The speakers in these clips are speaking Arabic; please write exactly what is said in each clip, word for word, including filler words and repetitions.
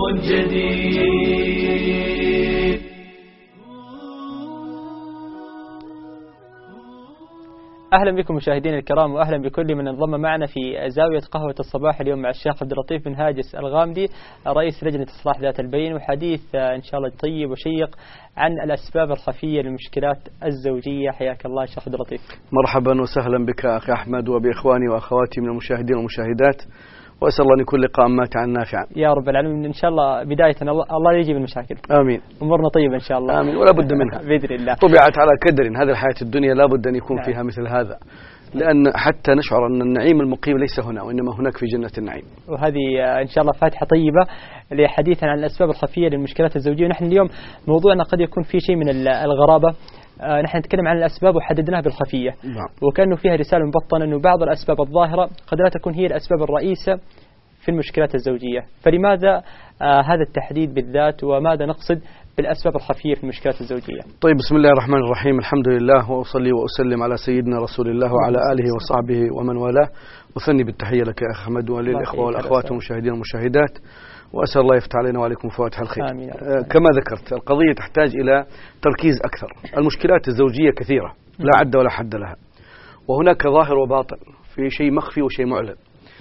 جديد. أهلا بكم مشاهدينا الكرام، وأهلا بكل من انضم معنا في زاوية قهوة الصباح اليوم مع الشيخ عبد اللطيف بن هاجس الغامدي رئيس لجنة إصلاح ذات البين، وحديث إن شاء الله طيب وشيق عن الأسباب الخفية للمشكلات الزوجية. حياك الله شيخ عبد اللطيف. مرحبا وسهلا بك أخي أحمد وبإخواني وأخواتي من المشاهدين والمشاهدات، وأسأل الله أن يكون لقاء ماتعا نافعا يا رب العالمين. إن شاء الله بداية الله يجيب المشاكل، آمين، أمورنا طيبة إن شاء الله، آمين، ولا بد منها بإذن الله. طبعت على كدر، هذه الحياة الدنيا لا بد أن يكون نعم. فيها مثل هذا، لأن حتى نشعر أن النعيم المقيم ليس هنا وإنما هناك في جنة النعيم. وهذه إن شاء الله فاتحة طيبة لحديثنا عن الأسباب الخفية للمشكلات الزوجية. نحن اليوم موضوعنا قد يكون فيه شيء من الغرابة، نحن نتكلم عن الأسباب وحددناها بالخفية، نعم. وكأنه فيها رسالة مبطنة أنه بعض الأسباب الظاهرة قد لا تكون هي الأسباب الرئيسة في المشكلات الزوجية. فلماذا آه هذا التحديد بالذات، وماذا نقصد بالأسباب الخفية في المشكلات الزوجية؟ طيب، بسم الله الرحمن الرحيم، الحمد لله، وأصلي وأسلم على سيدنا رسول الله وعلى آله وصحبه ومن والاه، وثني بالتحية لك يا أخي أحمد وللإخوة والأخوات والمشاهدين والمشاهدات، وأسأل الله يفتح علينا وعليكم فواتح الخير. آمين. آه كما ذكرت، القضية تحتاج إلى تركيز أكثر. المشكلات الزوجية كثيرة لا عد ولا حد لها، وهناك ظاهر وباطن، في شيء مخفي وشيء معلن.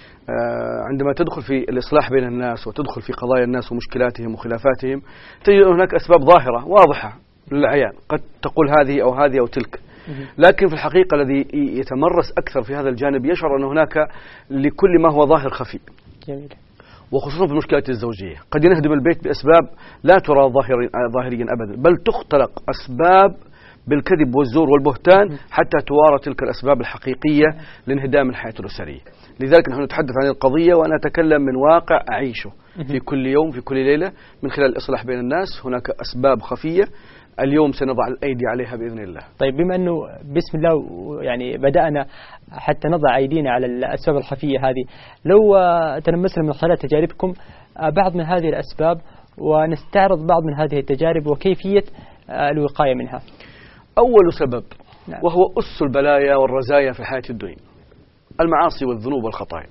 عندما تدخل في الإصلاح بين الناس وتدخل في قضايا الناس ومشكلاتهم وخلافاتهم، تجد هناك أسباب ظاهرة واضحة للعيان، قد تقول هذه أو هذه أو تلك، لكن في الحقيقة الذي يتمرس أكثر في هذا الجانب يشعر أن هناك لكل ما هو ظاهر خفي. جميل. وخصوصا في المشكلات الزوجية قد ينهدم البيت بأسباب لا ترى ظاهريا أبدا، بل تختلق أسباب بالكذب والزور والبهتان حتى توارى تلك الأسباب الحقيقية لانهدام الحياة الأسرية. لذلك نحن نتحدث عن القضية وأنا أتكلم من واقع أعيشه في كل يوم في كل ليلة من خلال الإصلاح بين الناس. هناك أسباب خفية اليوم سنضع الأيدي عليها بإذن الله. طيب، بما أنه بسم الله يعني بدأنا حتى نضع أيدينا على الأسباب الخفية هذه، لو تلمسنا من خلال تجاربكم بعض من هذه الأسباب ونستعرض بعض من هذه التجارب وكيفية الوقاية منها. أول سبب، نعم. وهو أس البلايا والرزايا في الحياة الدنيا، المعاصي والذنوب والخطايا.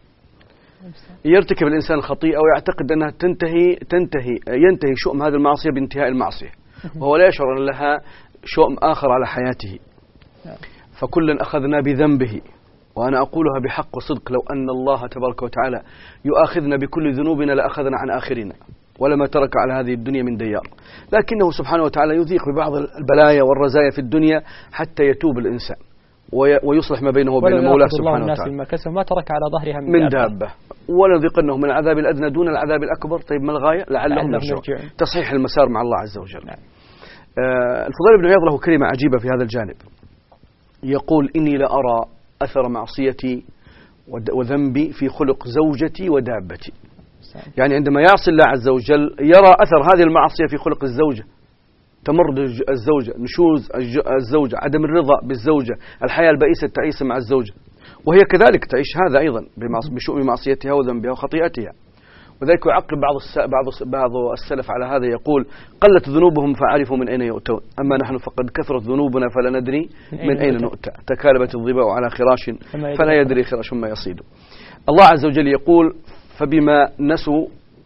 يرتكب الإنسان الخطيئة ويعتقد أنها تنتهي تنتهي ينتهي شؤم هذه المعصية بانتهاء المعصية، وهو لا يشعر أن لها شؤم آخر على حياته. فكلا أخذنا بذنبه، وأنا أقولها بحق وصدق، لو أن الله تبارك وتعالى يؤاخذنا بكل ذنوبنا لأخذنا عن آخرنا ولما ترك على هذه الدنيا من ديار، لكنه سبحانه وتعالى يذيق ببعض البلايا والرزايا في الدنيا حتى يتوب الإنسان ويصلح ما بينه وبين مولاه سبحانه وتعالى. ما كسب ما ترك على ظهرها من, من دابة، ولنذيقنهم من العذاب الأدنى دون العذاب الأكبر. طيب، ما الغاية؟ لعلهم يرجعون، تصحيح المسار مع الله عز وجل. نعم. آه الفضيل بن عياض له كلمة عجيبة في هذا الجانب، يقول: إني لأرى أثر معصيتي وذنبي في خلق زوجتي ودابتي. يعني عندما يعصي الله عز وجل يرى أثر هذه المعصية في خلق الزوجة، تمرد الزوجة، نشوز الزوجة، عدم الرضا بالزوجة، الحياة البئيسة التعيسة مع الزوجة، وهي كذلك تعيش هذا أيضا بشؤم معصيتها وذنبها وخطيئتها. وذلك يعقب بعض بعض بعض السلف على هذا، يقول: قلت ذنوبهم فعرفوا من أين يؤتون، أما نحن فقد كثرت ذنوبنا فلا ندري من أين نؤتى، تكالبت الظباء على خراش فلا يدري خراش ما يصيد. الله عز وجل يقول: فبما نسوا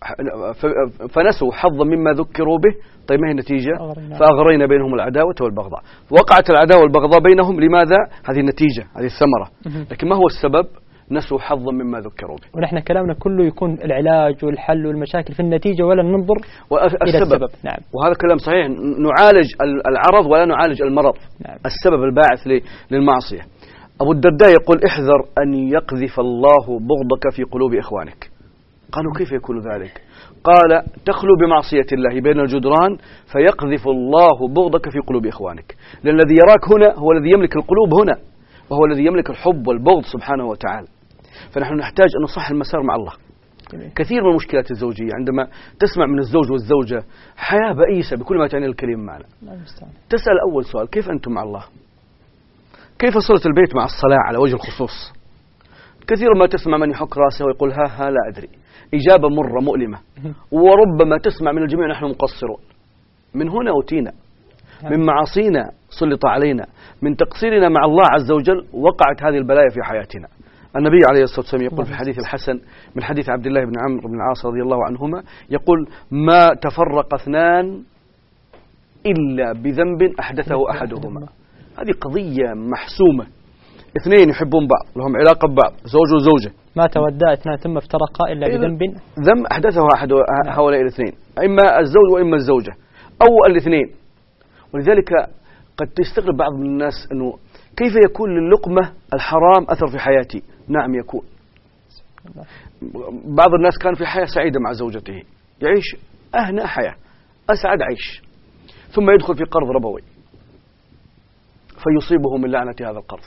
فنسوا حظا مما ذكروا به. طيب، ما هي النتيجة؟ فأغرينا بينهم العداوة والبغضاء. وقعت العداوة والبغضاء بينهم، لماذا؟ هذه النتيجة، هذه الثمرة. لكن ما هو السبب؟ نسوا حظا مما ذكروا به. ونحن كلامنا كله يكون العلاج والحل والمشاكل في النتيجة ولا ننظر إلى السبب. نعم. وهذا كلام صحيح، نعالج العرض ولا نعالج المرض. نعم. السبب الباعث للمعصية. أبو الدرداء يقول: احذر أن يقذف الله بغضك في قلوب إخوانك. قالوا: كيف يكون ذلك؟ قال: تخلو بمعصية الله بين الجدران فيقذف الله بغضك في قلوب إخوانك، لأن الذي يراك هنا هو الذي يملك القلوب هنا، وهو الذي يملك الحب والبغض سبحانه وتعالى. فنحن نحتاج أن نصحح المسار مع الله. كثير من المشكلات الزوجية عندما تسمع من الزوج والزوجة حياة بئيسة بكل ما تعني الكلمة معنا، تسأل أول سؤال: كيف أنتم مع الله؟ كيف صلة البيت مع الصلاة على وجه الخصوص؟ كثير ما تسمع من يحك رأسه ويقول: ها ها لا أدري، إجابة مرة مؤلمة. وربما تسمع من الجميع: نحن مقصرون. من هنا أوتينا، من معاصينا سلط علينا، من تقصيرنا مع الله عز وجل وقعت هذه البلايا في حياتنا. النبي عليه الصلاة والسلام يقول في الحديث الحسن من حديث عبد الله بن عمرو بن العاص رضي الله عنهما، يقول: ما تفرق اثنان إلا بذنب أحدثه أحدهما. هذه قضية محسومة، اثنين يحبون بعض، لهم علاقة ببعض، زوج وزوجة، ما تودع اثنان ثم افترقا إلا بذنب ذنب أحدثه أحد هؤلاء الاثنين، إما الزوج وإما الزوجة أو الاثنين. ولذلك قد تستغرب بعض من الناس أنه كيف يكون للقمة الحرام أثر في حياتي؟ نعم يكون. بعض الناس كان في حياة سعيدة مع زوجته، يعيش أهنى حياة، أسعد عيش، ثم يدخل في قرض ربوي فيصيبه من لعنة هذا القرض.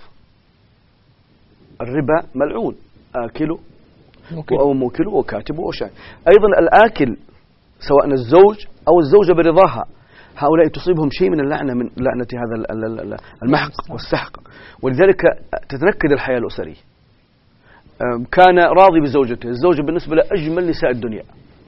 الربا ملعون، آكله أو موكله وكاتبه وشاهد. أيضا الآكل سواء الزوج أو الزوجة برضاها، هؤلاء تصيبهم شيء من اللعنة، من لعنة هذا المحق والسحق. ولذلك تتنكد الحياة الأسرية. كان راضي بزوجته، الزوجة بالنسبة له أجمل نساء الدنيا،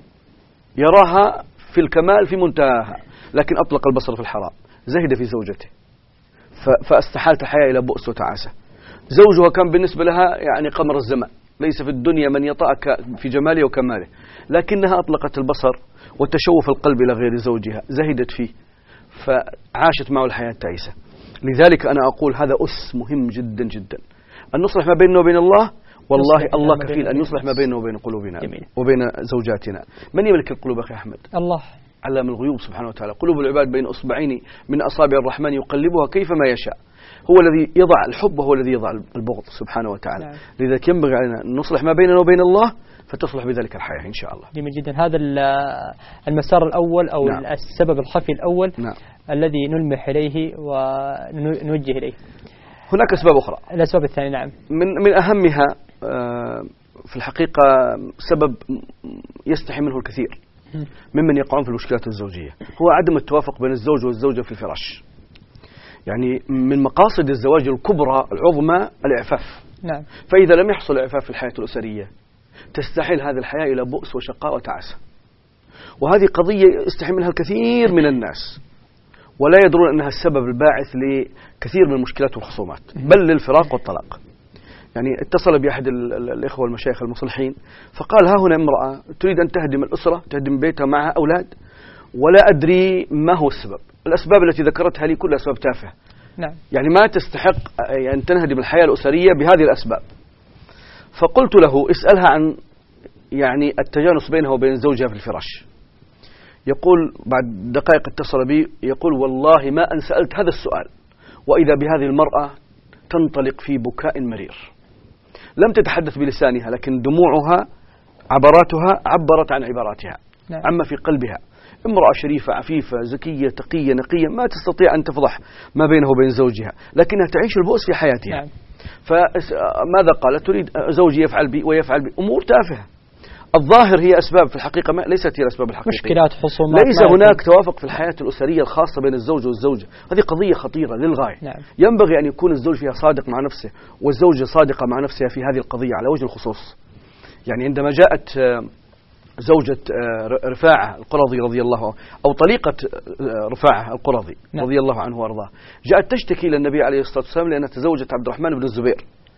يراها في الكمال في منتهاها، لكن أطلق البصر في الحرام، زهد في زوجته فاستحالت الحياة إلى بؤس وتعاسة. زوجها كان بالنسبة لها يعني قمر الزمان، ليس في الدنيا من يطأك في جماله وكماله، لكنها أطلقت البصر وتشوف القلب إلى غير زوجها، زهدت فيه فعاشت معه الحياة تعيسة. لذلك أنا أقول هذا أس مهم جدا جدا، أن نصلح ما بيننا وبين الله. والله الله كفيل أن يصلح ما بيننا وبين قلوبنا جميل. وبين زوجاتنا. من يملك القلوب أخي أحمد؟ الله علام الغيوب سبحانه وتعالى. قلوب العباد بين أصبعين من أصابع الرحمن يقلبها كيفما يشاء. هو الذي يضع الحب وهو الذي يضع البغض سبحانه وتعالى. نعم. لذلك ينبغي علينا أن نصلح ما بيننا وبين الله فتصلح بذلك الحياة إن شاء الله. جميل جدا. هذا المسار الأول أو نعم. السبب الخفي الأول نعم. الذي نلمح إليه ونوجه إليه. هناك أسباب أخرى. الأسباب الثانية نعم. من من أهمها في الحقيقة سبب يستحي منه الكثير ممن يقعون في المشكلات الزوجية، هو عدم التوافق بين الزوج والزوجة في الفراش. يعني من مقاصد الزواج الكبرى العظمى الإعفاف. نعم. فإذا لم يحصل إعفاف في الحياة الأسرية تستحيل هذه الحياة إلى بؤس وشقاء وتعاسة، وهذه قضية يستحي منها الكثير من الناس ولا يدرون أنها السبب الباعث لكثير من المشكلات والخصومات، بل للفراق والطلاق. يعني اتصل بأحد الإخوة المشايخ المصلحين فقال: ها هنا امرأة تريد أن تهدم الأسرة، تهدم بيتها معها أولاد، ولا أدري ما هو السبب. الأسباب التي ذكرتها لي كلها أسباب تافهة. نعم. يعني ما تستحق أن تنهدم الحياة الأسرية بهذه الأسباب. فقلت له: اسألها عن يعني التجانس بينها وبين زوجها في الفراش. يقول بعد دقائق اتصل بي يقول: والله ما أن سألت هذا السؤال وإذا بهذه المرأة تنطلق في بكاء مرير، لم تتحدث بلسانها لكن دموعها عبراتها عبرت عن عباراتها. نعم. عما في قلبها. امرأة شريفة عفيفة ذكية تقية نقية ما تستطيع أن تفضح ما بينه وبين زوجها، لكنها تعيش البؤس في حياتها. نعم. فماذا قالت؟ تريد زوجي يفعل بي ويفعل بي، أمور تافهة. الظاهر هي أسباب، في الحقيقة ما ليست هي الأسباب الحقيقية. مشكلات خصومات، ليس هناك توافق في الحياة الأسرية الخاصة بين الزوج والزوجة. هذه قضية خطيرة للغاية. نعم. ينبغي أن يكون الزوج فيها صادق مع نفسه والزوجة صادقة مع نفسها في هذه القضية على وجه الخصوص. يعني عندما جاءت زوجة رفاعة القرظي رضي الله عنه أو طليقة رفاعة القرظي نعم. رضي الله عنه وأرضاه، جاءت تشتكي إلى النبي عليه الصلاة والسلام لأنها تزوجت عبد الرحمن بن الزبير.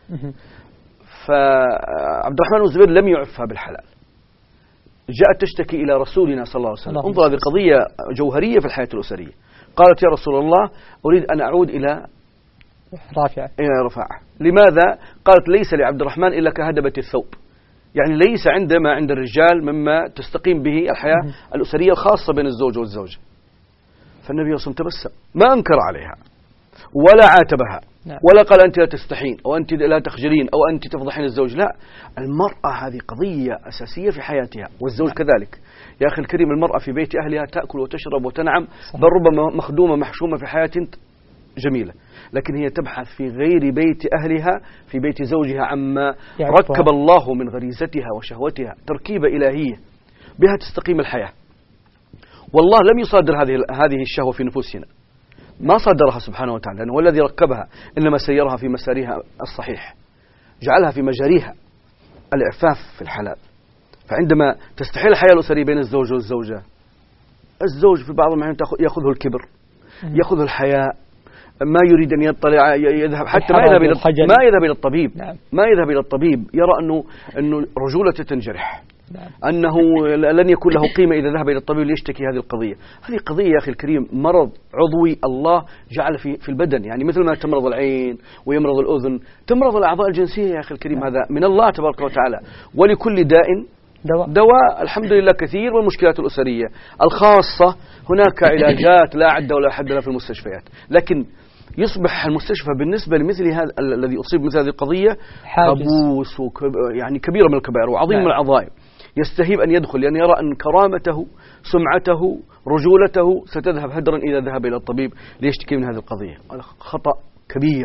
فعبد الرحمن بن الزبير لم يعفها بالحلال. جاءت تشتكي إلى رسولنا صلى الله عليه وسلم. انظر، هذه قضية جوهرية في الحياة الأسرية. قالت: يا رسول الله أريد أن أعود إلى رافعة. إلى رفاعة. لماذا؟ قالت: ليس لعبد الرحمن إلا كهدبة الثوب. يعني ليس عند ما عند الرجال مما تستقيم به الحياة الأسرية الخاصة بين الزوج والزوجة. فالنبي صلى الله عليه وسلم تبسم، ما أنكر عليها ولا عاتبها. نعم. ولا قال أنت لا تستحين أو أنت لا تخجلين أو أنت تفضحين الزوج. لا، المرأة هذه قضية أساسية في حياتها والزوج نعم. كذلك. يا أخي الكريم، المرأة في بيت أهلها تأكل وتشرب وتنعم، بل ربما مخدومة محشومة في حياة جميلة، لكن هي تبحث في غير بيت أهلها في بيت زوجها عما ركب الله من غريزتها وشهوتها تركيبة إلهية بها تستقيم الحياة. والله لم يصادر هذه هذه الشهوة في نفوسنا، ما صدرها سبحانه وتعالى، لأنه هو الذي ركبها، إنما سيرها في مسارها الصحيح، جعلها في مجاريها الإعفاف في الحلال. فعندما تستحيل الحياة الأسرية بين الزوج والزوجة، الزوج في بعض الأحيان يأخذه الكبر، يأخذه الحياء، ما يريد أن يطلع يذهب حتى ما يذهب إلى ما يذهب إلى الطبيب نعم. ما يذهب إلى الطبيب يرى أنه أنه رجولته تنجرح نعم. أنه لن يكون له قيمة إذا ذهب إلى الطبيب ليشتكي هذه القضية. هذه قضية يا أخي الكريم مرض عضوي الله جعل في في البدن، يعني مثل ما تمرض العين ويمرض الأذن تمرض الأعضاء الجنسية يا أخي الكريم نعم. هذا من الله تبارك وتعالى. ولكل داء دواء. دواء الحمد لله كثير. والمشكلات الأسرية الخاصة هناك علاجات لا عد ولا حد لها في المستشفيات، لكن يصبح المستشفى بالنسبة لمثل هذا الذي أصيب مثل هذه القضية كابوس وكب... يعني كبيرة من الكبائر وعظيم نعم. من العظائم. يستهيب أن يدخل لأن يرى أن كرامته سمعته رجولته ستذهب هدرا إذا ذهب إلى الطبيب ليشتكي من هذه القضية. هذا خطأ كبير.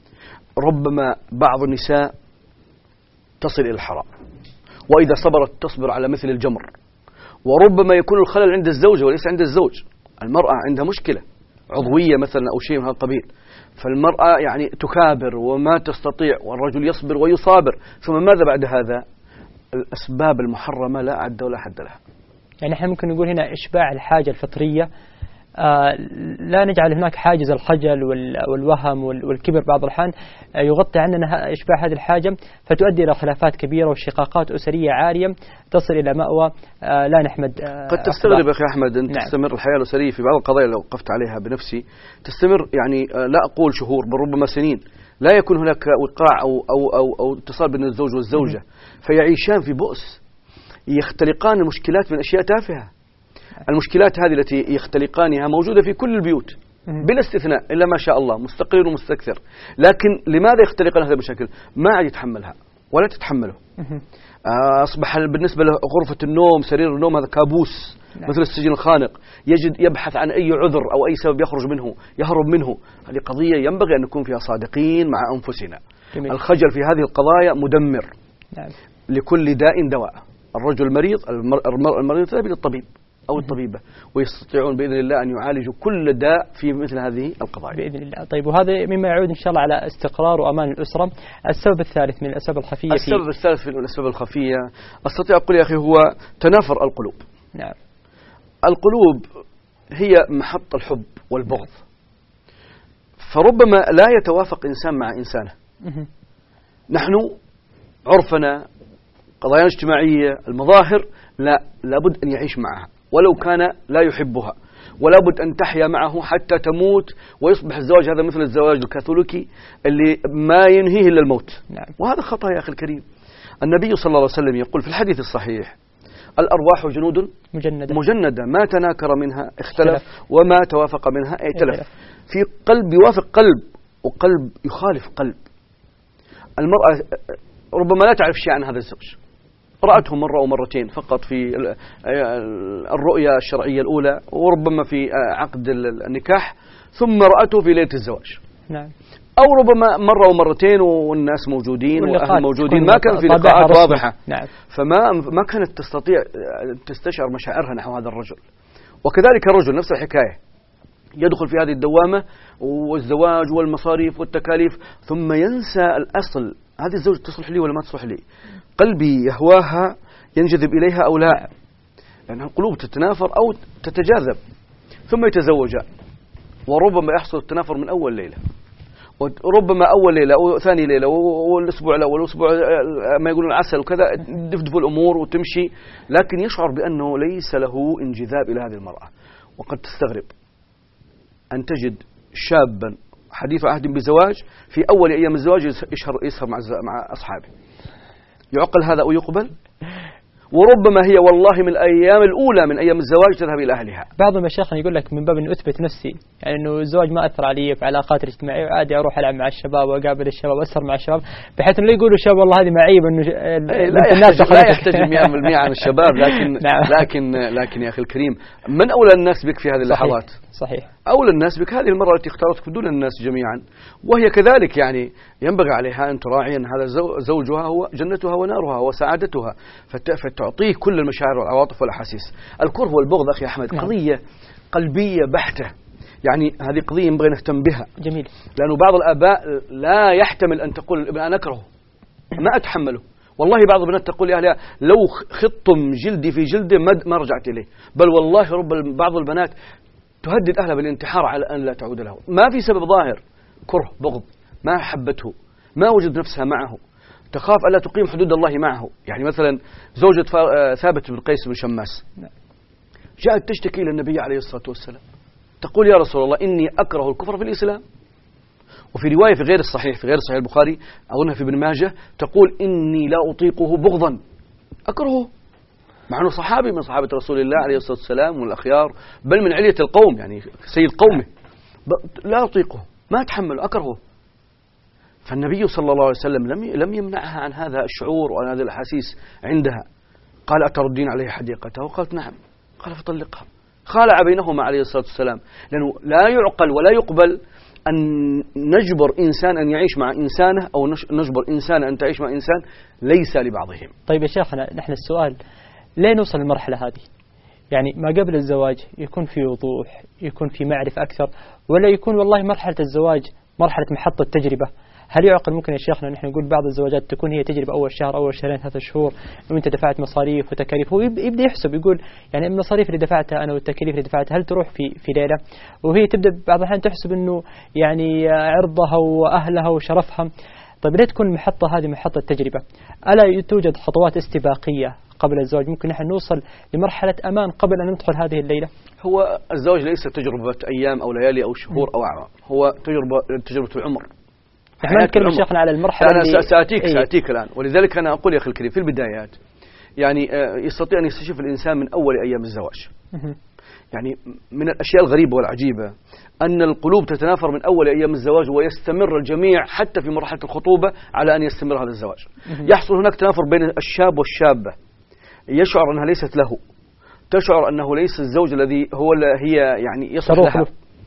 ربما بعض النساء تصل إلى الحرام، وإذا صبرت تصبر على مثل الجمر. وربما يكون الخلل عند الزوجة وليس عند الزوج. المرأة عندها مشكلة عضوية مثلا أو شيء من هذا القبيل، فالمرأة يعني تكابر وما تستطيع، والرجل يصبر ويصابر. ثم ماذا بعد هذا؟ الأسباب المحرمة لا عد ولا حد لها. يعني احنا ممكن نقول هنا إشباع الحاجة الفطرية، آه لا نجعل هناك حاجز الخجل والوهم والكبر بعض الأحيان آه يغطي عننا إشباع هذه الحاجة، فتؤدي إلى خلافات كبيرة وشقاقات أسرية عارية تصل إلى مأوى آه لا نحمد. آه قد تستغرب يا أخي أحمد أن نعم. تستمر الحياة الأسرية في بعض القضايا لو وقفت عليها بنفسي تستمر يعني آه لا أقول شهور بل ربما سنين، لا يكون هناك وقاع أو أو أو, أو اتصال بين الزوج والزوجة، فيعيشان في بؤس، يختلقان المشكلات من أشياء تافهة. المشكلات هذه التي يختلقانها موجودة في كل البيوت بلا استثناء إلا ما شاء الله، مستقر ومستكثر. لكن لماذا يختلقان هذه المشاكل؟ ما عاد يتحملها ولا تتحمله. أصبح بالنسبة له غرفة النوم سرير النوم هذا كابوس مثل السجن الخانق، يجد يبحث عن أي عذر أو أي سبب يخرج منه يهرب منه. هذه قضية ينبغي أن نكون فيها صادقين مع أنفسنا. جميل. الخجل في هذه القضايا مدمر. نعم. لكل داء دواء. الرجل المريض المريض يذهب إلى الطبيب أو الطبيبة ويستطيعون بإذن الله أن يعالجوا كل داء في مثل هذه القضايا بإذن الله. طيب، وهذا مما يعود إن شاء الله على استقرار وأمان الأسرة. السبب الثالث من الأسباب الخفية السبب الثالث من الأسباب الخفية أستطيع أقول يا أخي هو تنافر القلوب. نعم. القلوب هي محط الحب والبغض، فربما لا يتوافق إنسان مع إنسانه. نحن عرفنا قضايا اجتماعية المظاهر لا لابد أن يعيش معها ولو كان لا يحبها، ولا بد أن تحيا معه حتى تموت ويصبح الزواج هذا مثل الزواج الكاثوليكي اللي ما ينهيه إلا الموت. نعم. وهذا خطأ يا أخي الكريم. النبي صلى الله عليه وسلم يقول في الحديث الصحيح: الأرواح جنود مجندة, مجندة ما تناكر منها اختلف, اختلف وما توافق منها ائتلف. في قلب يوافق قلب وقلب يخالف قلب. المرأة ربما لا تعرف شيء عن هذا الزوج، رأته مرة أو مرتين فقط في الرؤية الشرعية الأولى وربما في عقد النكاح، ثم رأته في ليلة الزواج. نعم. أو ربما مرة ومرتين والناس موجودين وأهل موجودين، ما كان في لقاءات واضحة. نعم. فما ما كانت تستطيع تستشعر مشاعرها نحو هذا الرجل. وكذلك الرجل نفس الحكاية، يدخل في هذه الدوامة والزواج والمصاريف والتكاليف ثم ينسى الأصل: هذه الزوجة تصلح لي ولا ما تصلح لي؟ قلبي يهواها ينجذب إليها أو لا؟ لأن يعني القلوب تتنافر أو تتجاذب ثم يتزوجان، وربما يحصل التنافر من أول ليلة، وربما أول ليلة أو ثاني ليلة والأسبوع الأول والأسبوع ما يقولون العسل وكذا دفدف الأمور وتمشي، لكن يشعر بأنه ليس له انجذاب إلى هذه المرأة. وقد تستغرب أن تجد شابا حديث عهد بزواج في أول أيام الزواج يسهر, يسهر مع, مع أصحابه. يعقل هذا أو يقبل؟ وربما هي والله من الأيام الأولى من أيام الزواج تذهب إلى أهلها. بعض المشايخ يقول لك من باب أن أثبت نفسي، يعني أنه الزواج ما أثر علي في علاقات الاجتماعية، وعادي أروح ألعب مع الشباب وأقابل الشباب وأسهر مع الشباب، بحيث أنه لا يقولوا الشباب والله هذه معيب أنه لا يحتاج لا يحتاج مئة بالمئة عن الشباب، لكن نعم. لكن لكن يا أخي الكريم، من أولى الناس بك في هذه اللحظات؟ صحيح. أولى الناس بك هذه المرأة التي اختارتك دون الناس جميعا، وهي كذلك يعني ينبغي عليها أن تراعي أن هذا زوجها هو جنتها ونارها وسعادتها، فتعطيه كل المشاعر والعواطف والأحاسيس. الكره والبغض أخي أحمد قضية قلبية بحتة، يعني هذه قضية ينبغي نهتم بها. جميل. لأنه بعض الآباء لا يحتمل أن تقول الابن أنا أكرهه ما أتحمله. والله بعض البنات تقول لأهلها لو خطم جلدي في جلده ما رجعت إليه، بل والله رب بعض البنات تهدد أهلها بالانتحار على أن لا تعود له، ما في سبب ظاهر، كره، بغض، ما حبته، ما وجد نفسها معه، تخاف ألا تقيم حدود الله معه. يعني مثلا زوجة ثابت بن قيس بن شماس جاءت تشتكي إلى النبي عليه الصلاة والسلام، تقول يا رسول الله إني أكره الكفر في الإسلام. وفي رواية في غير الصحيح في غير صحيح البخاري أظنها في ابن ماجه تقول إني لا أطيقه بغضا، أكرهه، مع أنه صحابي من صحابة رسول الله عليه الصلاة والسلام والأخيار، بل من علية القوم، يعني سيد قومه، لا أطيقه، ما أتحمله، أكرهه. فالنبي صلى الله عليه وسلم لم لم يمنعها عن هذا الشعور وعن هذه الأحاسيس عندها. قال أتردين عليه حديقته؟ قالت نعم. قال فطلقها. خالع بينهما عليه الصلاة والسلام، لأنه لا يعقل ولا يقبل أن نجبر إنسان أن يعيش مع إنسانه أو نجبر إنسان أن تعيش مع إنسان ليس لبعضهم. طيب يا شيخنا، نحن السؤال ليه نوصل للمرحلة هذه؟ يعني ما قبل الزواج يكون في وضوح، يكون في معرفة أكثر، ولا يكون والله مرحلة الزواج مرحلة محطة تجربة؟ هل يعقل ممكن يا شيخنا نحن نقول بعض الزواجات تكون هي تجربة أول شهر أول شهرين ثلاثة شهور وأنت دفعت مصاريف وتكاليف، هو يبدأ يحسب يقول يعني المصاريف اللي دفعتها أنا والتكاليف اللي دفعتها هل تروح في في ليلة؟ وهي تبدأ بعض الأحيان تحسب إنه يعني عرضها وأهلها وشرفها. طيب ليه تكون المحطة هذه محطة تجربة؟ ألا توجد خطوات استباقية قبل الزواج ممكن نحن نوصل لمرحلة أمان قبل أن ندخل هذه الليلة؟ هو الزواج ليس تجربة أيام أو ليالي أو شهور أو أعوام، هو تجربة تجربة العمر. نحن نتكلم شيخنا على المرحلة أنا اللي سأتيك إيه؟ سأتيك الآن. ولذلك أنا أقول يا أخي الكريم في البدايات يعني يستطيع أن يستشف الإنسان من أول أيام الزواج. يعني من الأشياء الغريبة والعجيبة أن القلوب تتنافر من أول أيام الزواج ويستمر الجميع حتى في مرحلة الخطوبة على أن يستمر هذا الزواج. يحصل هناك تنافر بين الشاب والشابة، يشعر أنها ليست له، تشعر أنه ليس الزوج الذي هو هي يعني يصلح لها.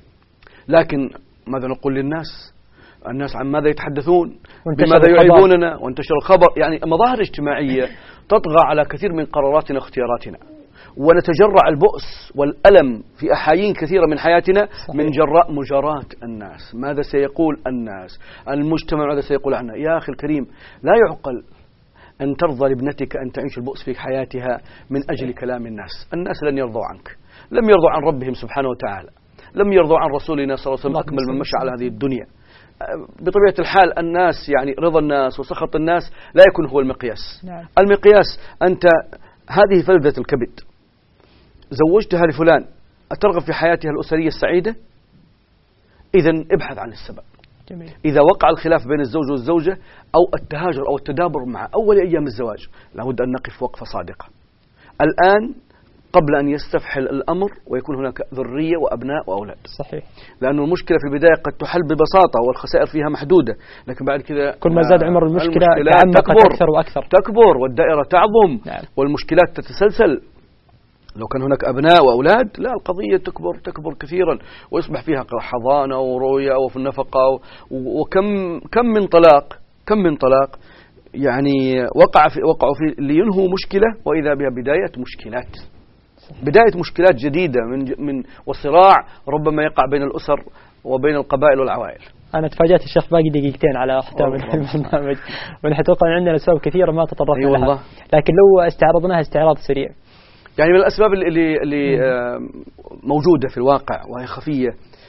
لكن ماذا نقول للناس؟ الناس عن ماذا يتحدثون، بماذا يعيبوننا، وانتشر الخبر. يعني مظاهر اجتماعية تطغى على كثير من قراراتنا واختياراتنا، ونتجرع البؤس والألم في أحايين كثيرة من حياتنا صحيح. من جراء مجاراة الناس، ماذا سيقول الناس، المجتمع ماذا سيقول عنا. يا أخي الكريم، لا يعقل أن ترضى لابنتك أن تعيش البؤس في حياتها من أجل كلام الناس. الناس لن يرضوا عنك، لم يرضوا عن ربهم سبحانه وتعالى، لم يرضوا عن رسولنا صلى الله عليه وسلم أكمل من مشى على هذه الدنيا. بطبيعة الحال الناس يعني رضا الناس وسخط الناس لا يكون هو المقياس. نعم. المقياس أنت هذه فلذة الكبد، زوجتها لفلان، أترغب في حياتها الأسرية السعيدة؟ إذن ابحث عن السبب. جميل. إذا وقع الخلاف بين الزوج والزوجة أو التهاجر أو التدابر مع أول أيام الزواج لابد أن نقف وقفة صادقة الآن قبل أن يستفحل الأمر ويكون هناك ذرية وأبناء وأولاد. صحيح. لأنه المشكلة في البداية قد تحل ببساطة والخسائر فيها محدودة، لكن بعد كذا كل ما زاد عمر المشكلة تعمقت أكثر وأكثر، تكبر والدائرة تعظم. نعم. والمشكلات تتسلسل. لو كان هناك أبناء وأولاد لا، القضية تكبر تكبر كثيرا ويصبح فيها حضانة ورؤية وفي النفقة، وكم كم من طلاق كم من طلاق يعني وقع في وقعوا في لينهوا مشكلة وإذا بها بداية مشكلات. بداية مشكلات جديدة من من وصراع ربما يقع بين الأسر وبين القبائل والعوائل. أنا تفاجأت الشيخ باقي دقيقتين على ختام البرنامج، ونحن أتوقع أن عندنا أسباب كثيرة ما تطرقنا أيوة لها، لكن لو استعرضناها استعراض سريع. يعني من الأسباب اللي اللي موجودة في الواقع وهي خفية،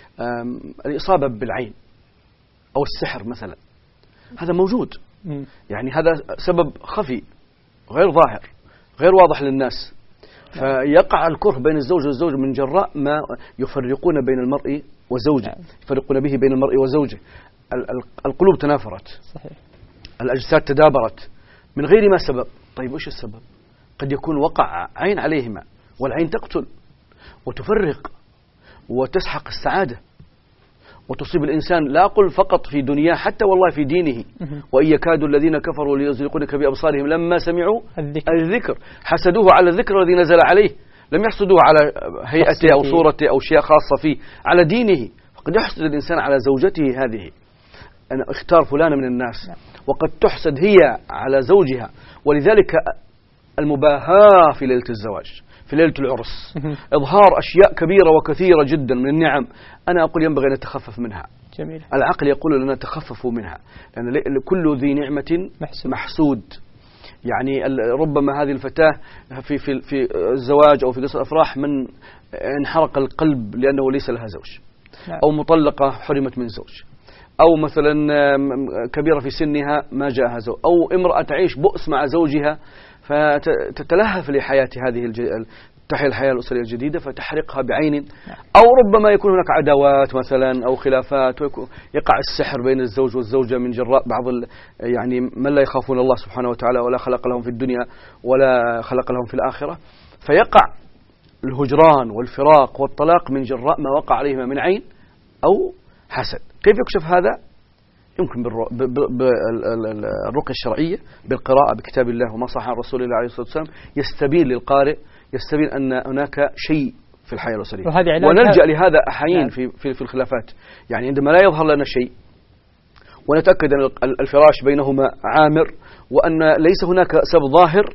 الإصابة بالعين أو السحر مثلا، هذا موجود. يعني هذا سبب خفي غير ظاهر غير واضح للناس، فيقع الكره بين الزوج والزوج من جراء ما يفرقون بين المرء وزوجه، يفرقون به بين المرء وزوجه. القلوب تنافرت. صحيح. الأجساد تدابرت من غير ما سبب. طيب وش السبب؟ قد يكون وقع عين عليهما، والعين تقتل وتفرق وتسحق السعادة وتصيب الإنسان، لا أقول فقط في دنياه حتى والله في دينه. وإن يكاد الذين كفروا ليزلقونك بأبصارهم لما سمعوا الذكر. الذكر حسدوه على الذكر الذي نزل عليه، لم يحسدوه على هيئته أو صورته أو شيء خاصة فيه، على دينه. فقد يحسد الإنسان على زوجته هذه، أنا اختار فلانة من الناس، وقد تحسد هي على زوجها. ولذلك المباهاة في ليلة الزواج، في ليلة العرس، إظهار أشياء كبيرة وكثيرة جدا من النعم، أنا أقول ينبغي أن نتخفف منها. جميل. العقل يقول لنا تخففوا منها، لأن كل ذي نعمة محسود. يعني ربما هذه الفتاة في في في الزواج أو في قصة الأفراح من انحرق القلب لأنه ليس لها زوج، أو مطلقة حرمت من زوج، أو مثلا كبيرة في سنها ما جاءها زوج، أو امرأة تعيش بؤس مع زوجها فتتلهف لحياة هذه تحيا الحياة الأسرية الجديدة فتحرقها بعين، أو ربما يكون هناك عداوات مثلا أو خلافات ويقع السحر بين الزوج والزوجة من جراء بعض يعني من لا يخافون الله سبحانه وتعالى ولا خلق لهم في الدنيا ولا خلق لهم في الآخرة، فيقع الهجران والفراق والطلاق من جراء ما وقع عليهما من عين أو حسد. كيف يكشف هذا؟ يمكن بالرقية الشرعية بالقراءة بكتاب الله وما صح عن رسول الله عليه الصلاة والسلام، يستبين للقارئ يستبين أن هناك شيء في الحياة الأسرية، ونلجأ لهذا أحيانا في, في, في الخلافات. يعني عندما لا يظهر لنا شيء ونتأكد أن الفراش بينهما عامر وأن ليس هناك سبب ظاهر،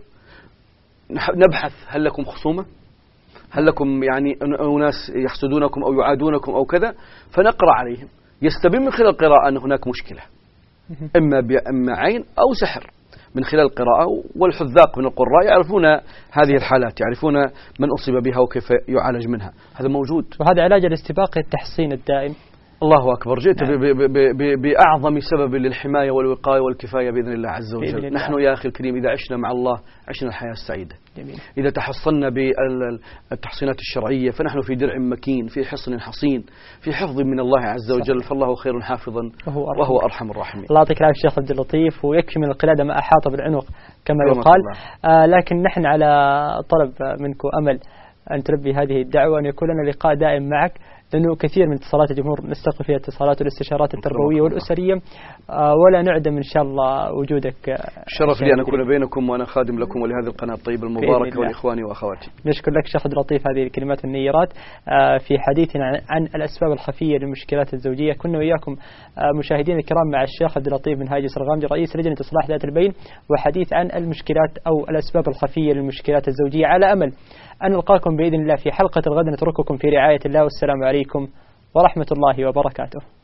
نبحث هل لكم خصومة، هل لكم يعني أناس يحسدونكم أو يعادونكم أو كذا، فنقرأ عليهم. يستبين من خلال القراءة أن هناك مشكلة إما إما عين أو سحر من خلال القراءة، والحذاق من القراء يعرفون هذه الحالات، يعرفون من أصيب بها وكيف يعالج منها. هذا موجود، وهذا علاج الاستباق التحصين الدائم. الله أكبر، جئت نعم. بأعظم سبب للحماية والوقاية والكفاية بإذن الله عز وجل. الله. نحن يا أخي الكريم إذا عشنا مع الله عشنا الحياة السعيدة. جميل. إذا تحصلنا بالتحصينات الشرعية فنحن في درع مكين، في حصن حصين، في حفظ من الله عز وجل، فالله خير حافظا وهو أرحم, وهو أرحم الراحمين. الله يعطيك العافية الشيخ عبد اللطيف، ويكفي من القلادة ما أحاط بالعنق كما يقال. آه لكن نحن على طلب منكم أمل أن تربي هذه الدعوة، أن يكون لنا لقاء دائم معك، لأنه كثير من اتصالات الجمهور نستقبل فيها اتصالات والاستشارات التربوية والأسرية، ولا نعدم إن شاء الله وجودك. شرف لي أن أكون بينكم وأنا خادم لكم ولهذه القناة الطيبة المباركة والإخواني وأخواتي. نشكر لك شيخ عبد اللطيف هذه الكلمات النيرات في حديثنا عن الأسباب الخفية للمشكلات الزوجية. كنا وإياكم مشاهدين الكرام مع الشيخ عبد اللطيف بن هاجس الغامدي رئيس لجنة إصلاح ذات البين، وحديث عن المشكلات أو الأسباب الخفية للمشكلات الزوجية. على أمل أن نلقاكم بإذن الله في حلقة الغد، نترككم في رعاية الله، والسلام عليكم ورحمة الله وبركاته.